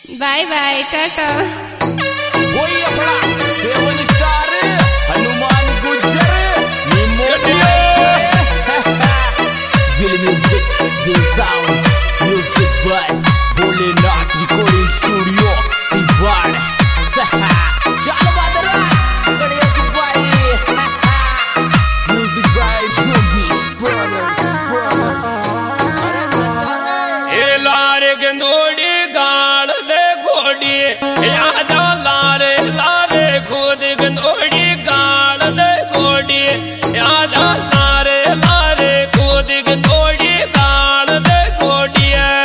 Bye bye Tata. वही अपना 7 star Hanuman Gujjar Will music, will sound, music by Bholenath recording studio Siwar. चल बादरा गणेश भाई म्यूजिक बाय जोगी ब्रदर्स। ए लारे गंदोड़ी गाड़ दे घोड़ी आजा लारे लारे खुद गंदोड़ी गाड़ दे घोड़ी आजा लारे लारे खुद गंदोड़ी गाड़ दे घोड़ी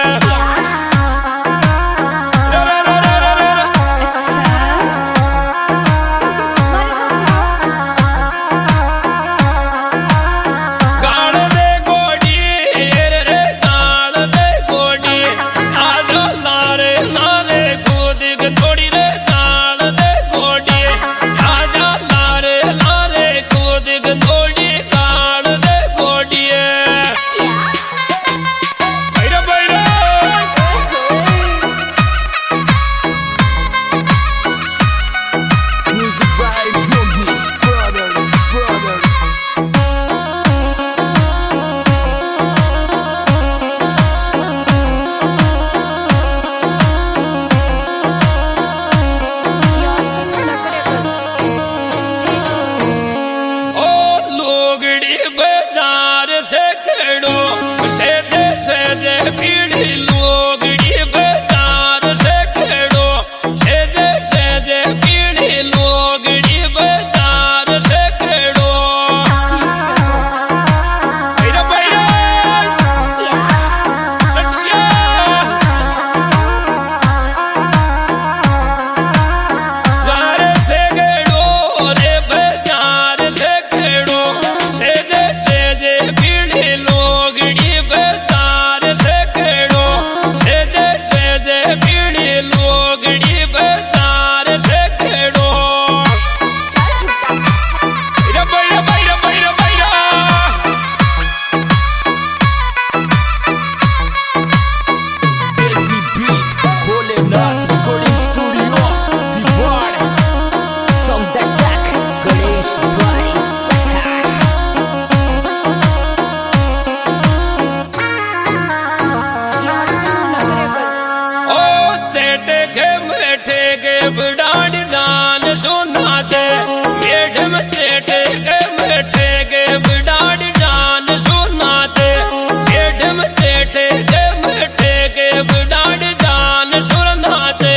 बड़ाड़ दान सोना से मेढम चेटे के बैठे के बड़ाड़ दान सोना से मेढम चेटे के बैठे के बड़ाड़ दान सोना से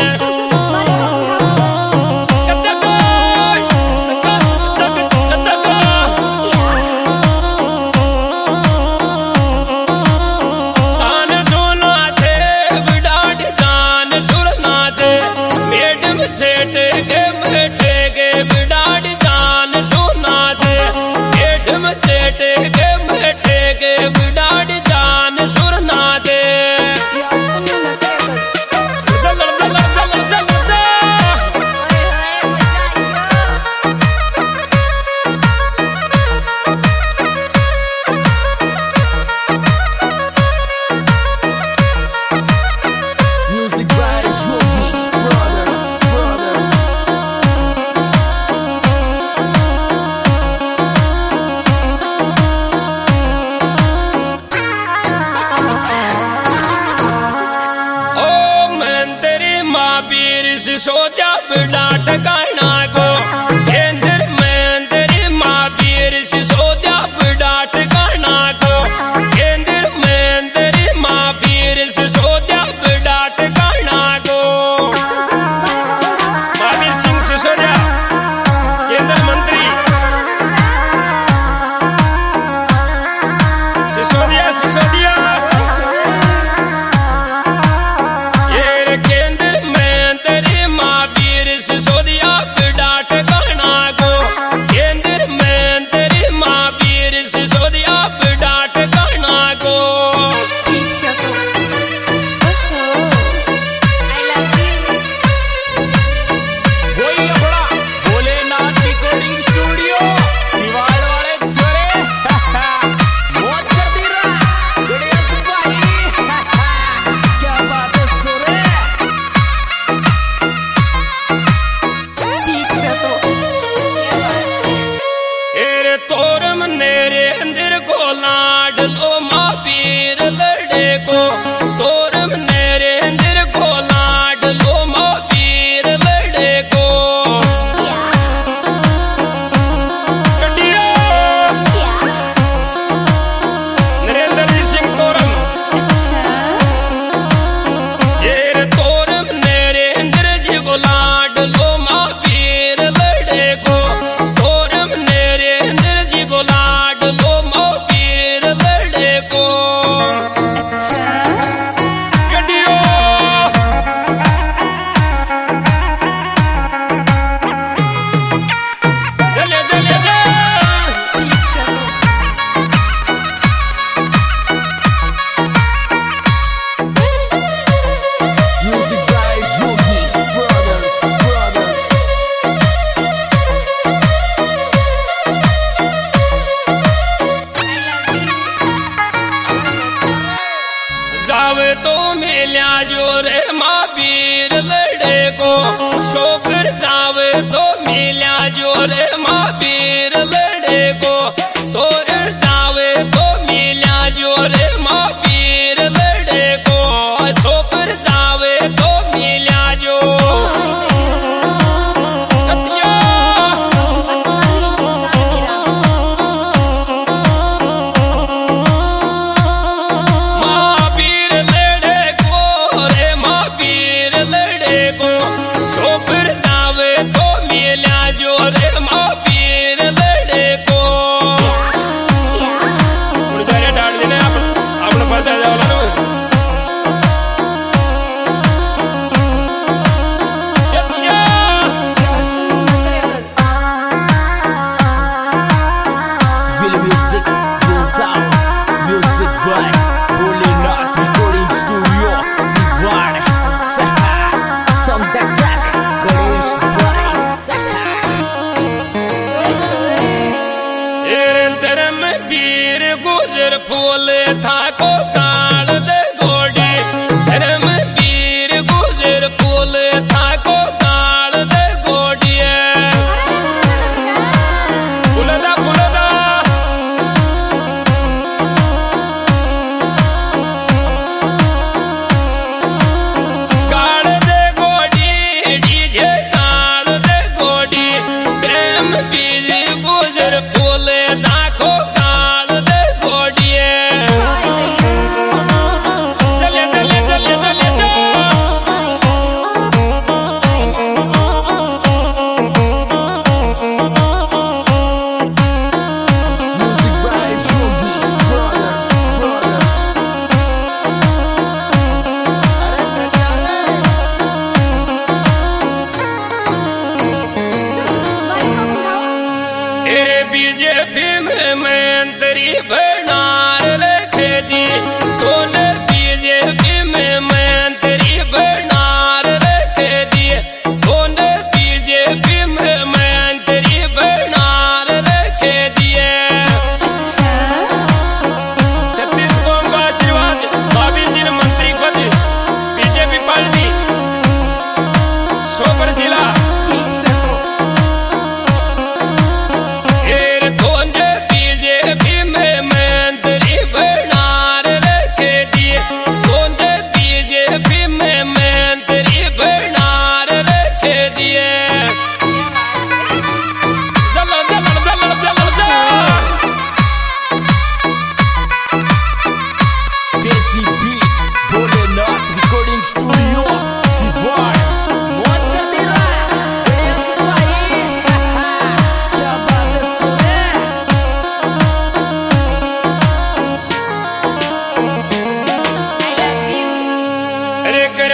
चेटे के बैठे के बिडाड़ जान सोना से मेढम चेटे के बैठे के बिडाड़ जान सुरना से सोचा बड़ा ठकाना को केंद्र में तेरी माँ पीर से सोचा बड़ा ठकाना को केंद्र में तेरी माँ पीर से सोचा बड़ा ठकाना को महावीर सिंह सिसोदिया केंद्र मंत्री सिसोदिया सिसोदिया ये केंद्र में तेरी माँ पीर सिसोदिया बड़ा ठकाना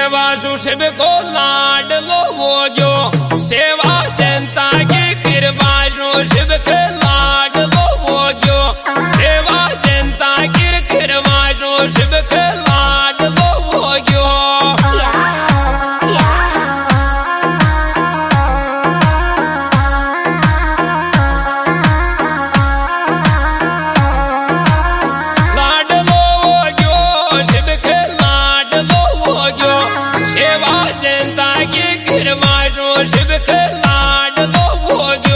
सेवा सुशिव को लाड लो वो जो सेवा जनता की कृपा सुशिव के लाड लो वो जो सेवा जनता की कृपा सुशिव के लाड लो वो जो लाड लो वो जो शिव के लाड लो वो जो सेवा जनता की कृपा सुशिव के लाड लो वो जो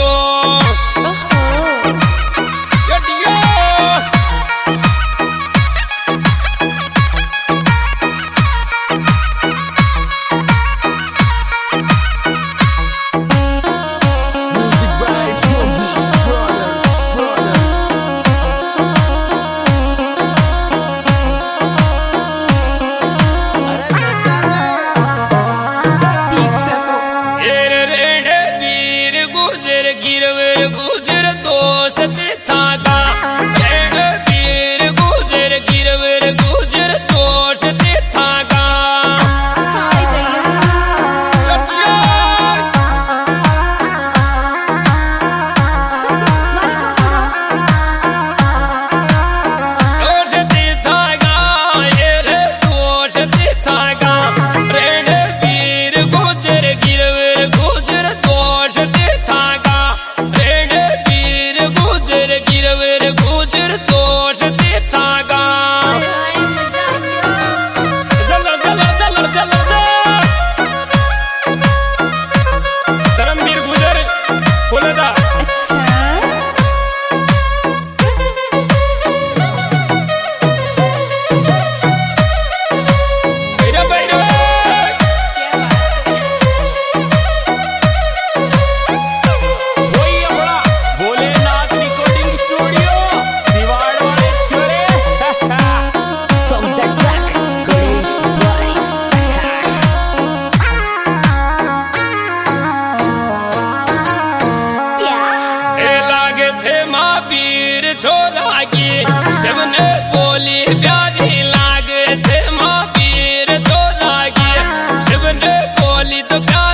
Music by Yogi Brothers. रे रेड़े वीर गुजर गिरवर गुजर दोस्त थाका रेड़े वीर गुजर गिरवर गुजर दोस्त थाका दोस्त थाका ये रे दोस्त थाका रेड़े वीर गुजर गिरवर गुजर दोस्त थाका रेड़े वीर गुजर गिरवर गुजर दोस्त थाका धर्मवीर गुजर बोलता बैरा बैरा वही अपना भोलेनाथ रिकॉर्डिंग स्टूडियो सिवाड़ वाले छोरे Song that track Ganesh Price ए लागे छे महावीर छोरा की सबने बोली प्यारी लागे छे महावीर छोरा की सबने बोली तो प्यारी